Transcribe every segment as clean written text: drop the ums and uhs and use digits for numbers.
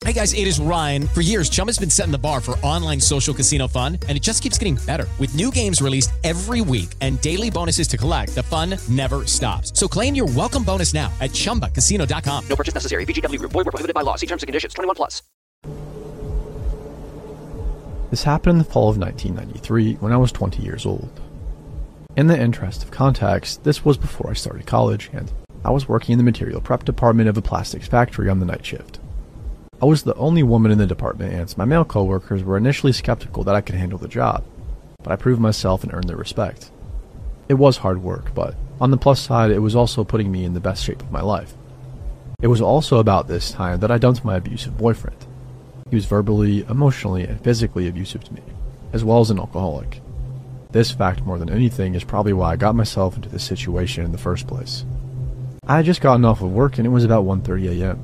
Hey guys, it is Ryan. For years, Chumba's been setting the bar for online social casino fun, and it just keeps getting better. With new games released every week and daily bonuses to collect, the fun never stops. So claim your welcome bonus now at ChumbaCasino.com. No purchase necessary. VGW Group. Void where prohibited by law. See terms and conditions. 21+. This happened in the fall of 1993 when I was 20 years old. In the interest of context, this was before I started college, and I was working in the material prep department of a plastics factory on the night shift. I was the only woman in the department, and my male coworkers were initially skeptical that I could handle the job, but I proved myself and earned their respect. It was hard work, but on the plus side, it was also putting me in the best shape of my life. It was also about this time that I dumped my abusive boyfriend. He was verbally, emotionally, and physically abusive to me, as well as an alcoholic. This fact, more than anything, is probably why I got myself into this situation in the first place. I had just gotten off of work and it was about 1:30 a.m.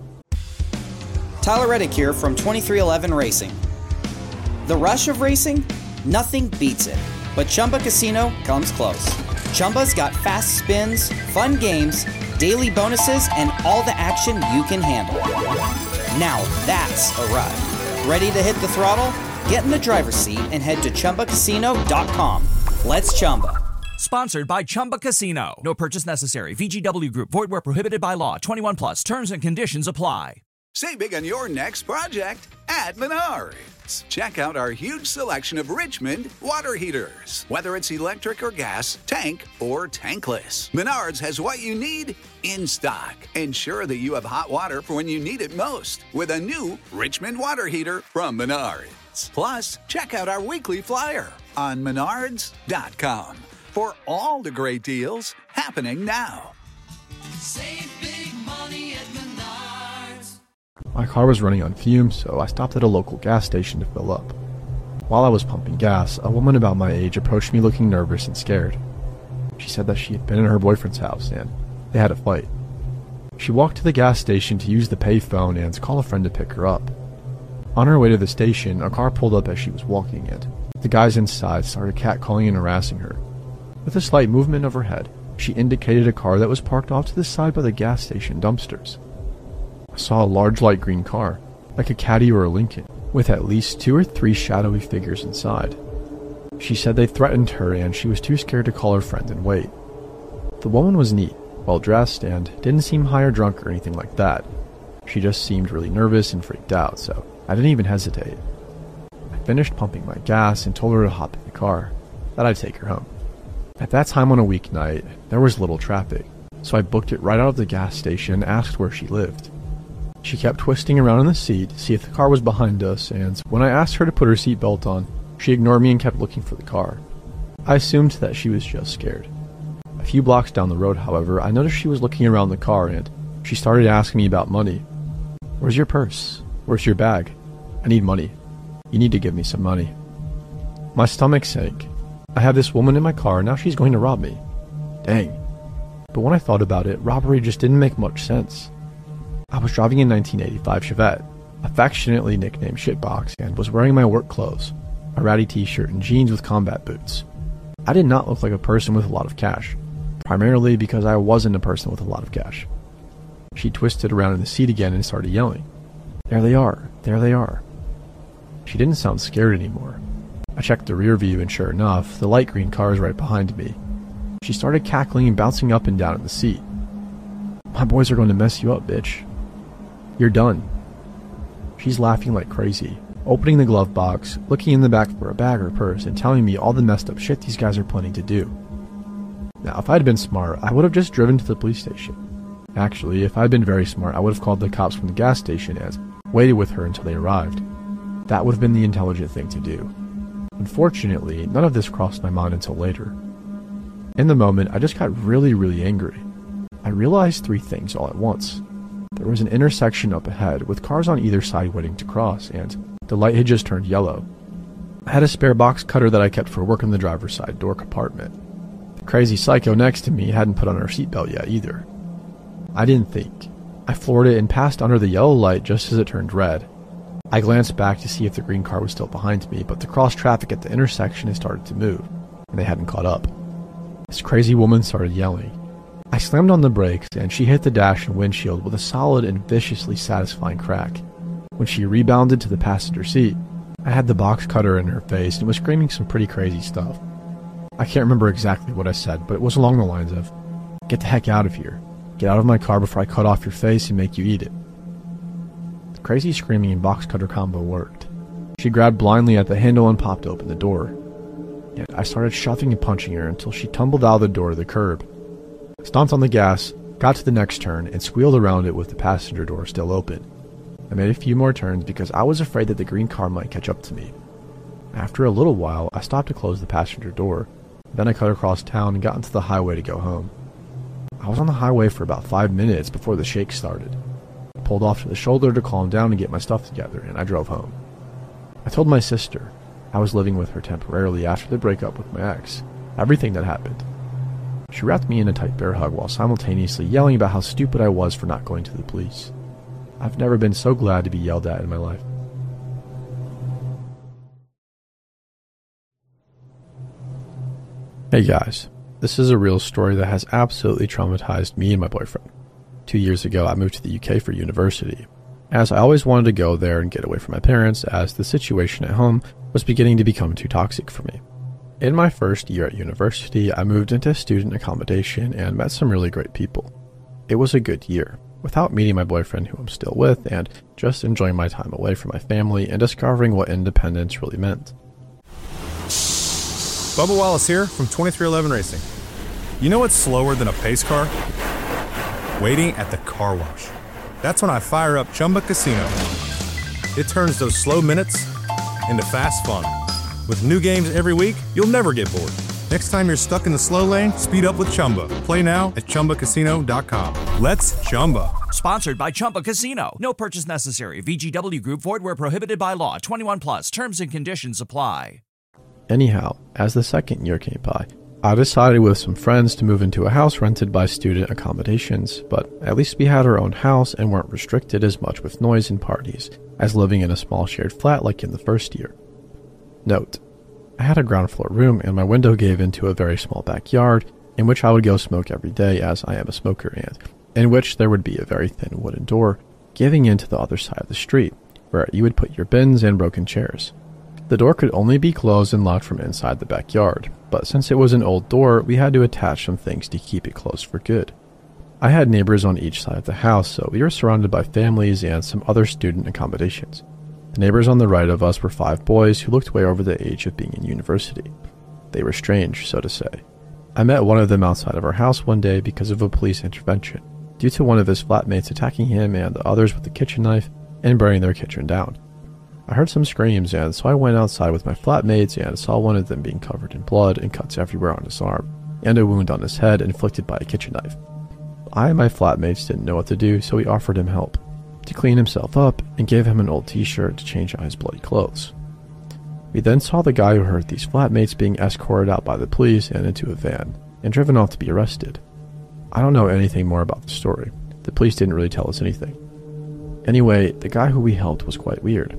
Tyler Reddick here from 2311 Racing. The rush of racing? Nothing beats it. But Chumba Casino comes close. Chumba's got fast spins, fun games, daily bonuses, and all the action you can handle. Now that's a ride. Ready to hit the throttle? Get in the driver's seat and head to ChumbaCasino.com. Let's Chumba. Sponsored by Chumba Casino. No purchase necessary. VGW Group. Void where prohibited by law. 21+. Terms and conditions apply. Save big on your next project at Menards. Check out our huge selection of Richmond water heaters. Whether it's electric or gas, tank or tankless, Menards has what you need in stock. Ensure that you have hot water for when you need it most with a new Richmond water heater from Menards. Plus, check out our weekly flyer on menards.com for all the great deals happening now. Save big money at Menards. My car was running on fumes, so I stopped at a local gas station to fill up. While I was pumping gas, a woman about my age approached me looking nervous and scared. She said that she had been in her boyfriend's house and they had a fight. She walked to the gas station to use the payphone and call a friend to pick her up. On her way to the station, a car pulled up as she was walking, and the guys inside started catcalling and harassing her. With a slight movement of her head, she indicated a car that was parked off to the side by the gas station dumpsters. I saw a large light green car, like a Caddy or a Lincoln, with at least 2 or 3 shadowy figures inside. She said they threatened her and she was too scared to call her friend and wait. The woman was neat, well-dressed, and didn't seem high or drunk or anything like that. She just seemed really nervous and freaked out, so I didn't even hesitate. I finished pumping my gas and told her to hop in the car, that I'd take her home. At that time on a weeknight, there was little traffic, so I booked it right out of the gas station and asked where she lived. She kept twisting around in the seat to see if the car was behind us, and when I asked her to put her seatbelt on, she ignored me and kept looking for the car. I assumed that she was just scared. A few blocks down the road, however, I noticed she was looking around the car and she started asking me about money. "Where's your purse? Where's your bag? I need money. You need to give me some money." My stomach sank. I have this woman in my car, now she's going to rob me. Dang. But when I thought about it, robbery just didn't make much sense. I was driving a 1985 Chevette, affectionately nicknamed Shitbox, and was wearing my work clothes, a ratty t-shirt and jeans with combat boots. I did not look like a person with a lot of cash, primarily because I wasn't a person with a lot of cash. She twisted around in the seat again and started yelling, "There they are, there they are." She didn't sound scared anymore. I checked the rear view and sure enough, the light green car is right behind me. She started cackling and bouncing up and down in the seat. "My boys are going to mess you up, bitch. You're done." She's laughing like crazy, opening the glove box, looking in the back for a bag or purse, and telling me all the messed up shit these guys are planning to do. Now, if I'd been smart, I would have just driven to the police station. Actually, if I'd been very smart, I would have called the cops from the gas station and waited with her until they arrived. That would have been the intelligent thing to do. Unfortunately, none of this crossed my mind until later. In the moment, I just got really angry. I realized 3 things all at once. There was an intersection up ahead with cars on either side waiting to cross, and the light had just turned yellow. I had a spare box cutter that I kept for work in the driver's side door compartment. The crazy psycho next to me hadn't put on her seatbelt yet either. I didn't think. I floored it and passed under the yellow light just as it turned red. I glanced back to see if the green car was still behind me, but the cross traffic at the intersection had started to move, and they hadn't caught up. This crazy woman started yelling. I slammed on the brakes, and she hit the dash and windshield with a solid and viciously satisfying crack. When she rebounded to the passenger seat, I had the box cutter in her face and was screaming some pretty crazy stuff. I can't remember exactly what I said, but it was along the lines of, "Get the heck out of here. Get out of my car before I cut off your face and make you eat it." The crazy screaming and box cutter combo worked. She grabbed blindly at the handle and popped open the door. And I started shoving and punching her until she tumbled out of the door to the curb. I stomped on the gas, got to the next turn, and squealed around it with the passenger door still open. I made a few more turns because I was afraid that the green car might catch up to me. After a little while, I stopped to close the passenger door. Then I cut across town and got into the highway to go home. I was on the highway for about 5 minutes before the shake started. I pulled off to the shoulder to calm down and get my stuff together, and I drove home. I told my sister, I was living with her temporarily after the breakup with my ex, everything that happened. She wrapped me in a tight bear hug while simultaneously yelling about how stupid I was for not going to the police. I've never been so glad to be yelled at in my life. Hey guys, this is a real story that has absolutely traumatized me and my boyfriend. 2 years ago, I moved to the UK for university, as I always wanted to go there and get away from my parents, as the situation at home was beginning to become too toxic for me. In my first year at university, I moved into student accommodation and met some really great people. It was a good year, without meeting my boyfriend who I'm still with, and just enjoying my time away from my family and discovering what independence really meant. Bubba Wallace here from 2311 Racing. You know what's slower than a pace car? Waiting at the car wash. That's when I fire up Chumba Casino. It turns those slow minutes into fast fun. With new games every week, you'll never get bored. Next time you're stuck in the slow lane, speed up with Chumba. Play now at ChumbaCasino.com. Let's Chumba. Sponsored by Chumba Casino. No purchase necessary. VGW Group. Void where prohibited by law. 21 plus. Terms and conditions apply. Anyhow, as the second year came by, I decided with some friends to move into a house rented by student accommodations, but at least we had our own house and weren't restricted as much with noise and parties as living in a small shared flat like in the first year. Note, I had a ground floor room and my window gave into a very small backyard in which I would go smoke every day as I am a smoker, and in which there would be a very thin wooden door giving into the other side of the street where you would put your bins and broken chairs. The door could only be closed and locked from inside the backyard, but since it was an old door, we had to attach some things to keep it closed for good. I had neighbors on each side of the house, so we were surrounded by families and some other student accommodations. The neighbors on the right of us were 5 boys who looked way over the age of being in university. They were strange, so to say. I met one of them outside of our house one day because of a police intervention, due to one of his flatmates attacking him and the others with a kitchen knife and burning their kitchen down. I heard some screams, and so I went outside with my flatmates and saw one of them being covered in blood and cuts everywhere on his arm, and a wound on his head inflicted by a kitchen knife. I and my flatmates didn't know what to do, so we offered him help to clean himself up and gave him an old t-shirt to change out his bloody clothes. We then saw the guy who hurt these flatmates being escorted out by the police and into a van and driven off to be arrested. I don't know anything more about the story. The police didn't really tell us anything. Anyway, the guy who we helped was quite weird.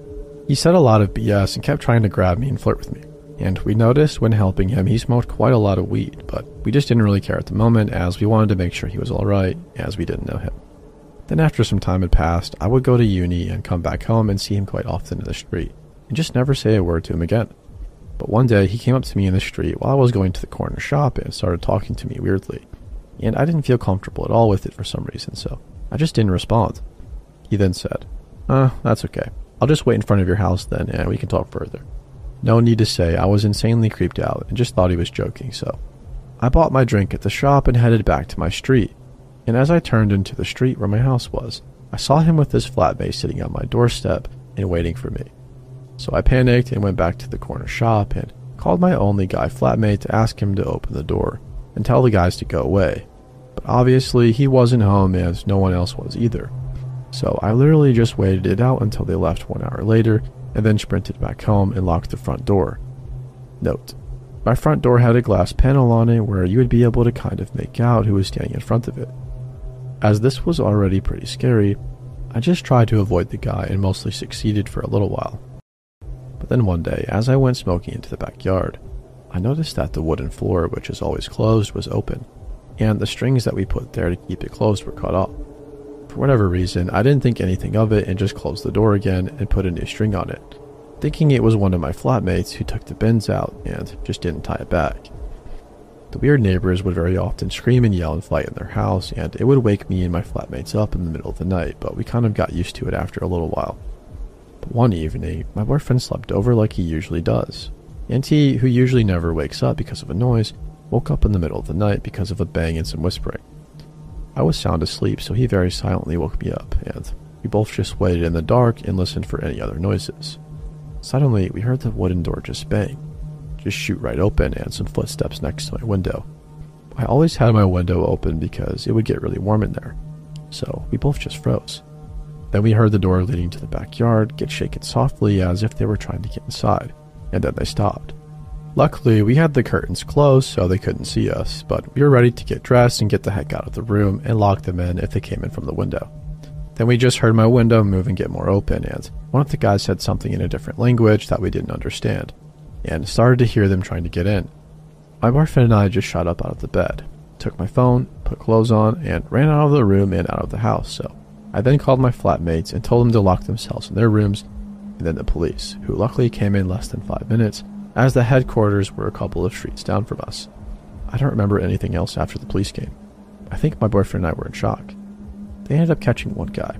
He said a lot of BS and kept trying to grab me and flirt with me, and we noticed when helping him he smoked quite a lot of weed, but we just didn't really care at the moment as we wanted to make sure he was alright, as we didn't know him. Then after some time had passed, I would go to uni and come back home and see him quite often in the street, and just never say a word to him again. But one day he came up to me in the street while I was going to the corner shop and started talking to me weirdly, and I didn't feel comfortable at all with it for some reason, so I just didn't respond. He then said, that's okay. I'll just wait in front of your house then and we can talk further. No need to say, I was insanely creeped out and just thought he was joking, so I bought my drink at the shop and headed back to my street. And as I turned into the street where my house was, I saw him with his flatmate sitting on my doorstep and waiting for me. So I panicked and went back to the corner shop and called my only guy flatmate to ask him to open the door and tell the guys to go away. But obviously he wasn't home and no one else was either. So I literally just waited it out until they left 1 hour later and then sprinted back home and locked the front door. Note, my front door had a glass panel on it where you would be able to kind of make out who was standing in front of it. As this was already pretty scary, I just tried to avoid the guy and mostly succeeded for a little while. But then one day, as I went smoking into the backyard, I noticed that the wooden floor, which is always closed, was open, and the strings that we put there to keep it closed were cut off. For whatever reason, I didn't think anything of it and just closed the door again and put a new string on it, thinking it was one of my flatmates who took the bins out and just didn't tie it back. The weird neighbors would very often scream and yell and fight in their house, and it would wake me and my flatmates up in the middle of the night, but we kind of got used to it after a little while. But one evening, my boyfriend slept over like he usually does, and he, who usually never wakes up because of a noise, woke up in the middle of the night because of a bang and some whispering. I was sound asleep, so he very silently woke me up, and we both just waited in the dark and listened for any other noises. Suddenly, we heard the wooden door just bang, just shoot right open, and some footsteps next to my window. I always had my window open because it would get really warm in there, so we both just froze. Then we heard the door leading to the backyard get shaken softly as if they were trying to get inside, and then they stopped. Luckily, we had the curtains closed so they couldn't see us, but we were ready to get dressed and get the heck out of the room and lock them in if they came in from the window. Then we just heard my window move and get more open, and one of the guys said something in a different language that we didn't understand, and started to hear them trying to get in. My boyfriend and I just shot up out of the bed, took my phone, put clothes on, and ran out of the room and out of the house. So I then called my flatmates and told them to lock themselves in their rooms, and then the police, who luckily came in less than 5 minutes, as the headquarters were a couple of streets down from us. I don't remember anything else after the police came. I think my boyfriend and I were in shock. They ended up catching one guy.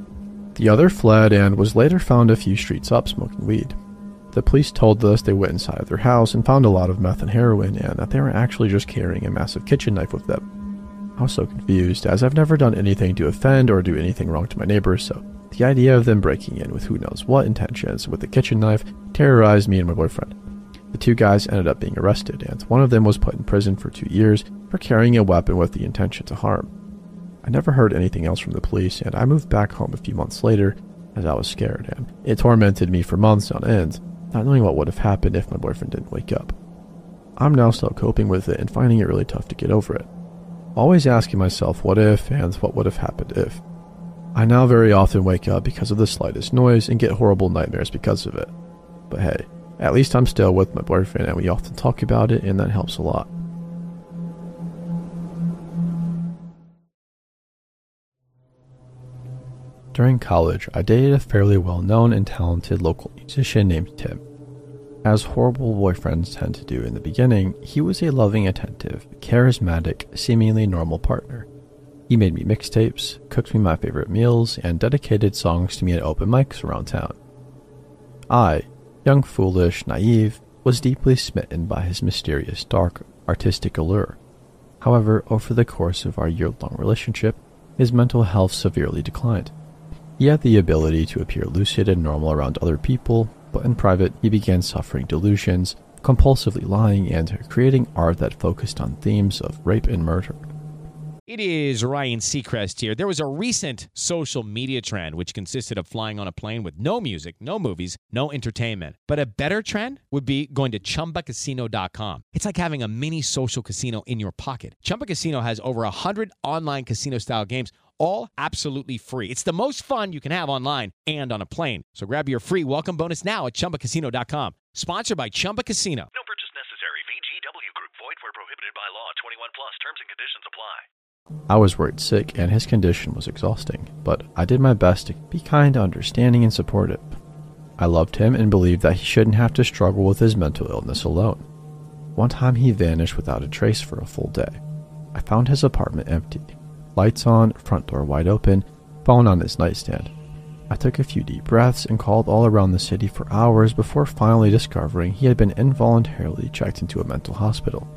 The other fled and was later found a few streets up smoking weed. The police told us they went inside of their house and found a lot of meth and heroin, and that they were actually just carrying a massive kitchen knife with them. I was so confused, as I've never done anything to offend or do anything wrong to my neighbors, so the idea of them breaking in with who knows what intentions with a kitchen knife terrorized me and my boyfriend. The two guys ended up being arrested, and one of them was put in prison for 2 years for carrying a weapon with the intention to harm. I never heard anything else from the police, and I moved back home a few months later as I was scared, and it tormented me for months on end, not knowing what would have happened if my boyfriend didn't wake up. I'm now still coping with it and finding it really tough to get over it. Always asking myself what if and what would have happened if. I now very often wake up because of the slightest noise and get horrible nightmares because of it. But hey, at least I'm still with my boyfriend and we often talk about it, and that helps a lot. During college, I dated a fairly well-known and talented local musician named Tim. As horrible boyfriends tend to do in the beginning, he was a loving, attentive, charismatic, seemingly normal partner. He made me mixtapes, cooked me my favorite meals, and dedicated songs to me at open mics around town. I, young, foolish, naive, was deeply smitten by his mysterious, dark, artistic allure. However, over the course of our year-long relationship, his mental health severely declined. He had the ability to appear lucid and normal around other people, but in private he began suffering delusions, compulsively lying, and creating art that focused on themes of rape and murder. It is Ryan Seacrest here. There was a recent social media trend which consisted of flying on a plane with no music, no movies, no entertainment. But a better trend would be going to ChumbaCasino.com. It's like having a mini social casino in your pocket. Chumba Casino has over 100 online casino-style games, all absolutely free. It's the most fun you can have online and on a plane. So grab your free welcome bonus now at ChumbaCasino.com. Sponsored by Chumba Casino. No purchase necessary. VGW Group. Void where prohibited by law. 21 plus. Terms and conditions apply. I was worried sick and his condition was exhausting, but I did my best to be kind, understanding, and supportive. I loved him and believed that he shouldn't have to struggle with his mental illness alone. One time he vanished without a trace for a full day. I found his apartment empty. Lights on, front door wide open, phone on his nightstand. I took a few deep breaths and called all around the city for hours before finally discovering he had been involuntarily checked into a mental hospital.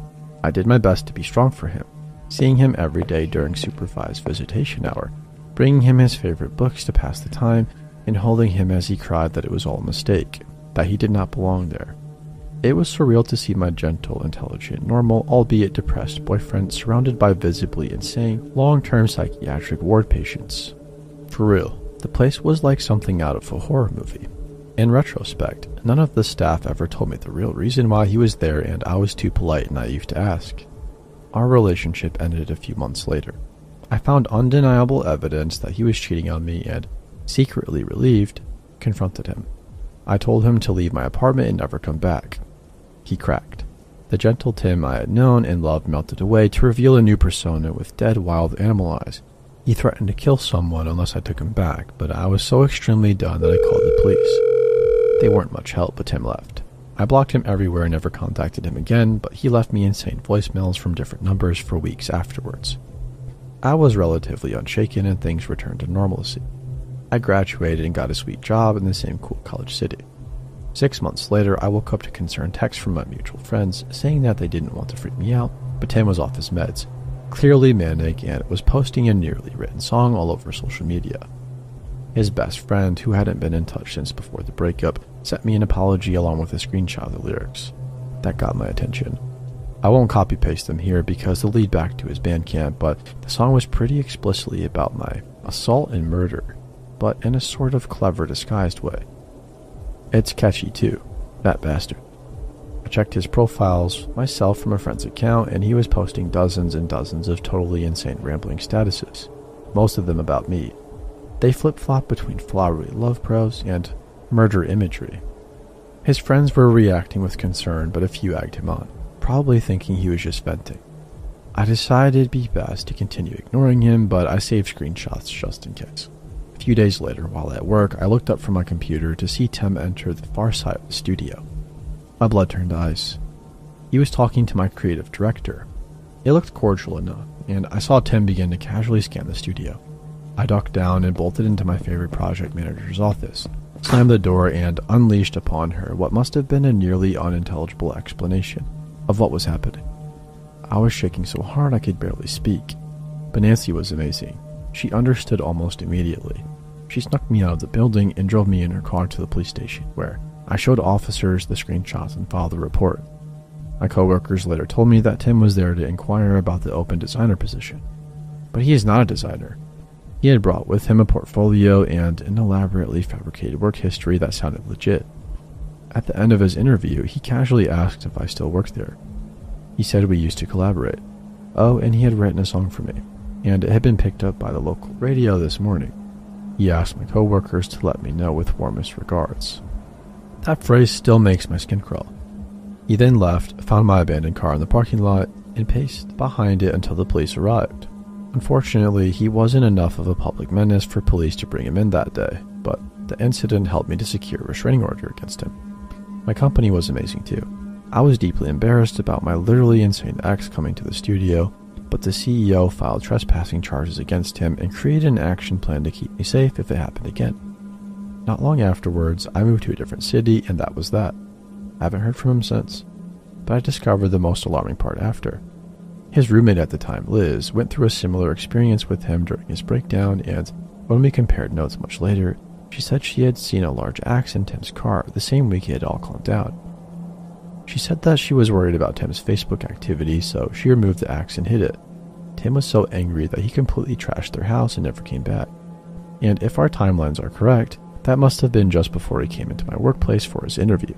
I did my best to be strong for him, seeing him every day during supervised visitation hour, bringing him his favorite books to pass the time, and holding him as he cried that it was all a mistake, that he did not belong there. It was surreal to see my gentle, intelligent, normal, albeit depressed boyfriend surrounded by visibly insane, long-term psychiatric ward patients. For real, the place was like something out of a horror movie. In retrospect, none of the staff ever told me the real reason why he was there, and I was too polite and naive to ask. Our relationship ended a few months later. I found undeniable evidence that he was cheating on me and, secretly relieved, confronted him. I told him to leave my apartment and never come back. He cracked. The gentle Tim I had known and loved melted away to reveal a new persona with dead, wild animal eyes. He threatened to kill someone unless I took him back, but I was so extremely done that I called the police. They weren't much help, but Tim left. I blocked him everywhere and never contacted him again, but he left me insane voicemails from different numbers for weeks afterwards. I was relatively unshaken and things returned to normalcy. I graduated and got a sweet job in the same cool college city. 6 months later, I woke up to concerned texts from my mutual friends saying that they didn't want to freak me out, but Tim was off his meds, clearly manic, and was posting a nearly written song all over social media. His best friend, who hadn't been in touch since before the breakup, sent me an apology along with a screenshot of the lyrics. That got my attention. I won't copy-paste them here because they'll lead back to his Bandcamp, but the song was pretty explicitly about my assault and murder, but in a sort of clever disguised way. It's catchy too, that bastard. I checked his profiles myself from a friend's account, and he was posting dozens and dozens of totally insane rambling statuses, most of them about me. They flip-flop between flowery love prose and murder imagery. His friends were reacting with concern, but a few egged him on, probably thinking he was just venting. I decided it'd be best to continue ignoring him, but I saved screenshots just in case. A few days later, while at work, I looked up from my computer to see Tim enter the far side of the studio. My blood turned to ice. He was talking to my creative director. It looked cordial enough, and I saw Tim begin to casually scan the studio. I ducked down and bolted into my favorite project manager's office, slammed the door, and unleashed upon her what must have been a nearly unintelligible explanation of what was happening. I was shaking so hard I could barely speak, but Nancy was amazing. She understood almost immediately. She snuck me out of the building and drove me in her car to the police station, where I showed officers the screenshots and filed a report. My coworkers later told me that Tim was there to inquire about the open designer position. But he is not a designer. He had brought with him a portfolio and an elaborately fabricated work history that sounded legit. At the end of his interview, he casually asked if I still worked there. He said we used to collaborate. Oh, and he had written a song for me, and it had been picked up by the local radio this morning. He asked my coworkers to let me know with warmest regards. That phrase still makes my skin crawl. He then left, found my abandoned car in the parking lot, and paced behind it until the police arrived. Unfortunately, he wasn't enough of a public menace for police to bring him in that day, but the incident helped me to secure a restraining order against him. My company was amazing too. I was deeply embarrassed about my literally insane ex coming to the studio, but the CEO filed trespassing charges against him and created an action plan to keep me safe if it happened again. Not long afterwards, I moved to a different city, and that was that. I haven't heard from him since, but I discovered the most alarming part after. His roommate at the time, Liz, went through a similar experience with him during his breakdown, and when we compared notes much later, she said she had seen a large axe in Tim's car the same week it had all calmed down. She said that she was worried about Tim's Facebook activity, so she removed the axe and hid it. Tim was so angry that he completely trashed their house and never came back. And if our timelines are correct, that must have been just before he came into my workplace for his interview.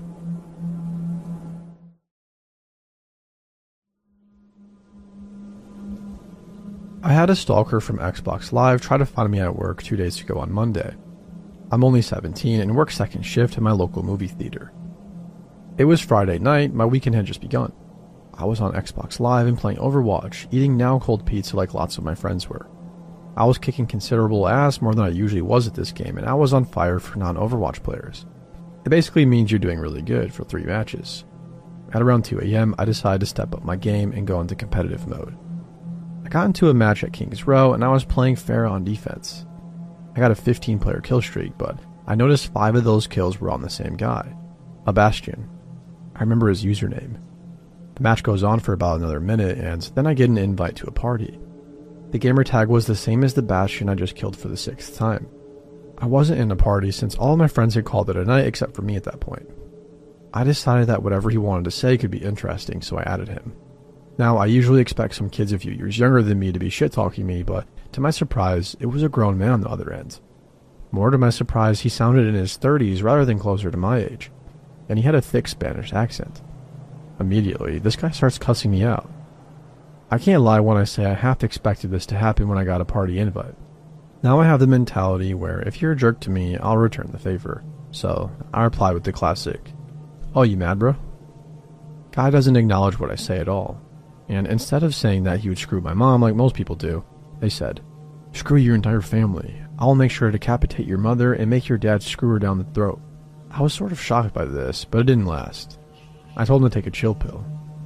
I had a stalker from Xbox Live try to find me at work 2 days ago on Monday. I'm only 17 and work second shift in my local movie theater. It was Friday night, my weekend had just begun. I was on Xbox Live and playing Overwatch, eating now cold pizza like lots of my friends were. I was kicking considerable ass, more than I usually was at this game, and I was on fire for non-Overwatch players. It basically means you're doing really good for 3 matches. At around 2 AM, I decided to step up my game and go into competitive mode. I got into a match at Kings Row, and I was playing fair on defense. I got a 15-player kill streak, but I noticed 5 of those kills were on the same guy, a Bastion. I remember his username. The match goes on for about another minute, and then I get an invite to a party. The gamer tag was the same as the Bastion I just killed for the 6th time. I wasn't in a party since all of my friends had called it a night except for me at that point. I decided that whatever he wanted to say could be interesting, so I added him. Now, I usually expect some kids a few years younger than me to be shit-talking me, but to my surprise, it was a grown man on the other end. More to my surprise, he sounded in his 30s rather than closer to my age, and he had a thick Spanish accent. Immediately, this guy starts cussing me out. I can't lie when I say I half expected this to happen when I got a party invite. Now I have the mentality where if you're a jerk to me, I'll return the favor. So, I reply with the classic, "Oh, you mad, bro?" Guy doesn't acknowledge what I say at all. And instead of saying that he would screw my mom like most people do, they said, Screw your entire family. I'll make sure to decapitate your mother and make your dad screw her down the throat. I was sort of shocked by this, but it didn't last. I told him to take a chill pill.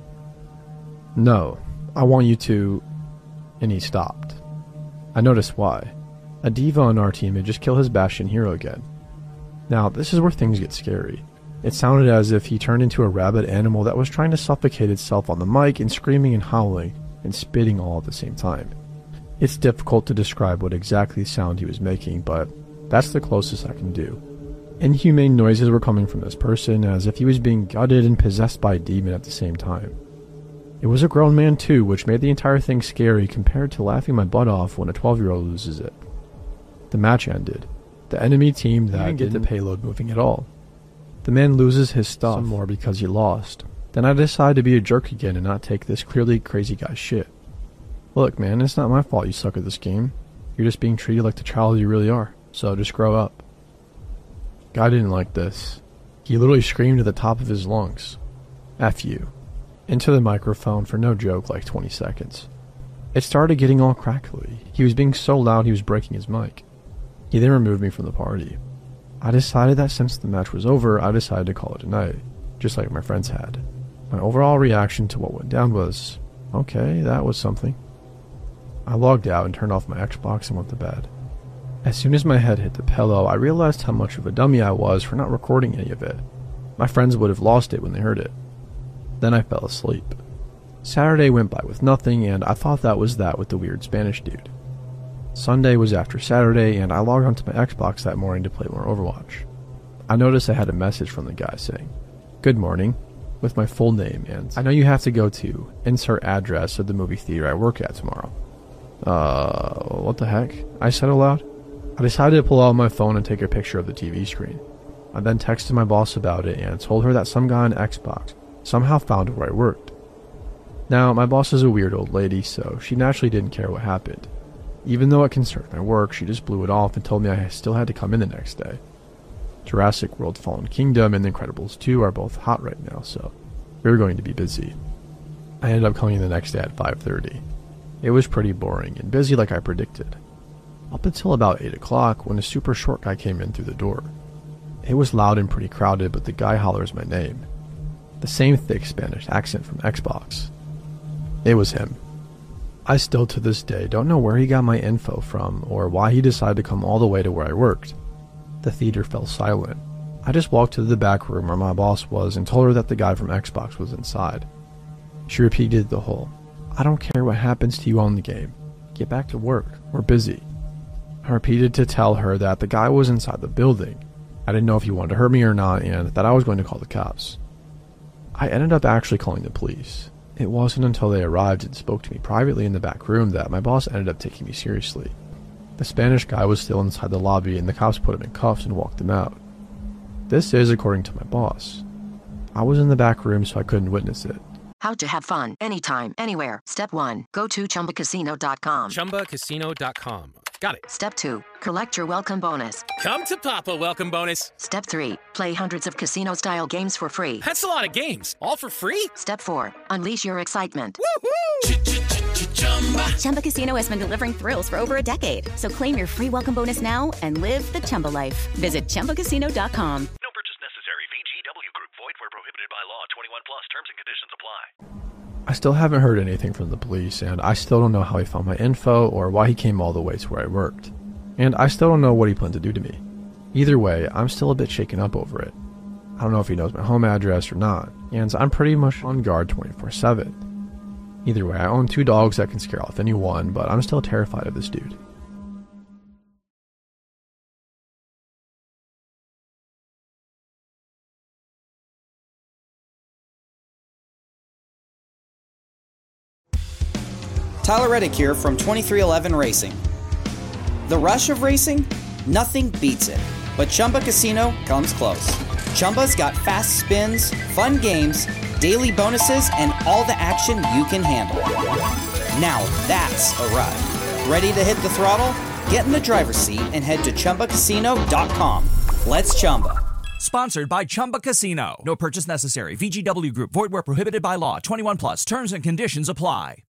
No, I want you to... And he stopped. I noticed why. A diva on our team had just killed his Bastion hero again. Now, this is where things get scary. It sounded as if he turned into a rabid animal that was trying to suffocate itself on the mic and screaming and howling and spitting all at the same time. It's difficult to describe what exactly sound he was making, but that's the closest I can do. Inhumane noises were coming from this person as if he was being gutted and possessed by a demon at the same time. It was a grown man too, which made the entire thing scary compared to laughing my butt off when a 12-year-old loses it. The match ended. The enemy team that didn't get the payload moving at all. The man loses his stuff some more because he lost. Then I decide to be a jerk again and not take this clearly crazy guy's shit. Look man, it's not my fault you suck at this game. You're just being treated like the child you really are, so just grow up. Guy didn't like this. He literally screamed at the top of his lungs. F you. Into the microphone for no joke like 20 seconds. It started getting all crackly. He was being so loud he was breaking his mic. He then removed me from the party. I decided that since the match was over, I decided to call it a night, just like my friends had. My overall reaction to what went down was, okay, that was something. I logged out and turned off my Xbox and went to bed. As soon as my head hit the pillow, I realized how much of a dummy I was for not recording any of it. My friends would have lost it when they heard it. Then I fell asleep. Saturday went by with nothing, and I thought that was that with the weird Spanish dude. Sunday was after Saturday, and I logged onto my Xbox that morning to play more Overwatch. I noticed I had a message from the guy saying, "Good morning," with my full name, and I know you have to go to insert address of the movie theater I work at tomorrow. What the heck? I said aloud. I decided to pull out my phone and take a picture of the TV screen. I then texted my boss about it and told her that some guy on Xbox somehow found where I worked. Now, my boss is a weird old lady, so she naturally didn't care what happened. Even though it concerned my work, she just blew it off and told me I still had to come in the next day. Jurassic World Fallen Kingdom and The Incredibles 2 are both hot right now, so we were going to be busy. I ended up coming in the next day at 5:30. It was pretty boring and busy like I predicted. Up until about 8 o'clock when a super short guy came in through the door. It was loud and pretty crowded, but the guy hollers my name. The same thick Spanish accent from Xbox. It was him. I still to this day don't know where he got my info from or why he decided to come all the way to where I worked. The theater fell silent. I just walked to the back room where my boss was and told her that the guy from Xbox was inside. She repeated the whole, "I don't care what happens to you on the game. Get back to work. We're busy." I repeated to tell her that the guy was inside the building. I didn't know if he wanted to hurt me or not and that I was going to call the cops. I ended up actually calling the police. It wasn't until they arrived and spoke to me privately in the back room that my boss ended up taking me seriously. The Spanish guy was still inside the lobby and the cops put him in cuffs and walked him out. This is according to my boss. I was in the back room so I couldn't witness it. How to have fun anytime, anywhere. Step 1. Go to ChumbaCasino.com. ChumbaCasino.com. Got it. Step 2. Collect your welcome bonus. Come to Papa welcome bonus. Step 3. Play hundreds of casino-style games for free. That's a lot of games. All for free? Step 4. Unleash your excitement. Woohoo! Chumba Casino has been delivering thrills for over a decade. So claim your free welcome bonus now and live the Chumba life. Visit ChumbaCasino.com. No purchase necessary. VGW Group. Void where prohibited by law. 21 plus. Terms and conditions apply. I still haven't heard anything from the police, and I still don't know how he found my info or why he came all the way to where I worked. And I still don't know what he planned to do to me. Either way, I'm still a bit shaken up over it. I don't know if he knows my home address or not, and I'm pretty much on guard 24/7. Either way, I own 2 dogs that can scare off anyone, but I'm still terrified of this dude. Tyler Reddick here from 2311 Racing. The rush of racing? Nothing beats it. But Chumba Casino comes close. Chumba's got fast spins, fun games, daily bonuses, and all the action you can handle. Now that's a ride. Ready to hit the throttle? Get in the driver's seat and head to ChumbaCasino.com. Let's Chumba. Sponsored by Chumba Casino. No purchase necessary. VGW Group. Void where prohibited by law. 21 plus. Terms and conditions apply.